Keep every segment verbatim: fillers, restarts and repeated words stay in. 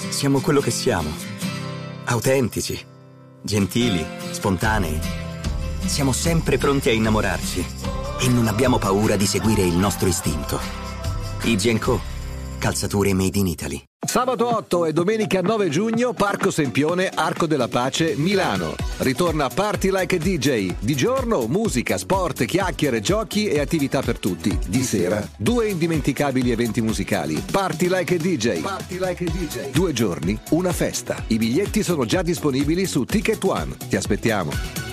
Siamo quello che siamo. Autentici, gentili, spontanei. Siamo sempre pronti a innamorarci e non abbiamo paura di seguire il nostro istinto. I G and Co. Calzature made in Italy. Sabato otto e domenica nove giugno, Parco Sempione, Arco della Pace, Milano. Ritorna Party Like a D J. Di giorno, musica, sport, chiacchiere, giochi e attività per tutti. Di sera, due indimenticabili eventi musicali. Party Like a D J. Party Like a D J. Due giorni, una festa. I biglietti sono già disponibili su Ticket One. Ti aspettiamo.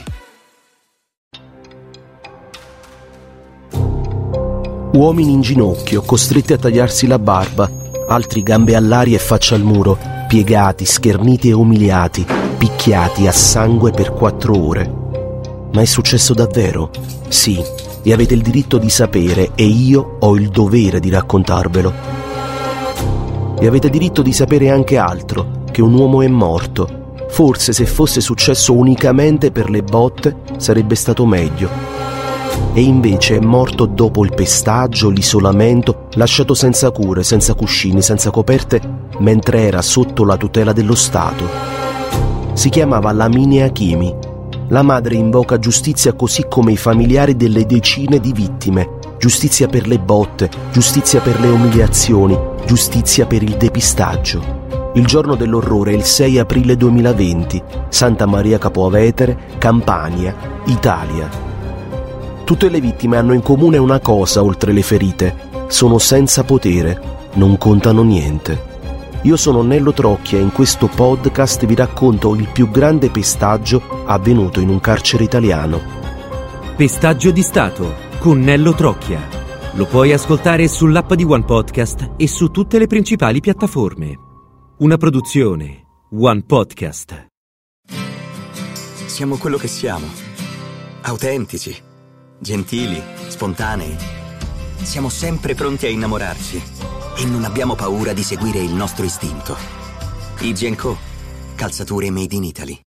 Uomini in ginocchio, costretti a tagliarsi la barba, altri gambe all'aria e faccia al muro, piegati, scherniti e umiliati, picchiati a sangue per quattro ore. Ma è successo davvero? Sì, e avete il diritto di sapere e io ho il dovere di raccontarvelo. E avete diritto di sapere anche altro, che un uomo è morto. Forse se fosse successo unicamente per le botte sarebbe stato meglio. E invece è morto dopo il pestaggio, l'isolamento, lasciato senza cure, senza cuscini, senza coperte, mentre era sotto la tutela dello Stato. Si chiamava Lamine Hakimi. La madre invoca giustizia così come i familiari delle decine di vittime. Giustizia per le botte, giustizia per le umiliazioni, giustizia per il depistaggio. Il giorno dell'orrore è il sei aprile duemilaventi, Santa Maria Capua Vetere, Campania, Italia. Tutte le vittime hanno in comune una cosa oltre le ferite: sono senza potere, non contano niente. Io sono Nello Trocchia e in questo podcast vi racconto il più grande pestaggio avvenuto in un carcere italiano. Pestaggio di Stato con Nello Trocchia. Lo puoi ascoltare sull'app di One Podcast e su tutte le principali piattaforme. Una produzione One Podcast. Siamo quello che siamo. Autentici, gentili, spontanei. Siamo sempre pronti a innamorarci e non abbiamo paura di seguire il nostro istinto. I G and Co. Calzature made in Italy.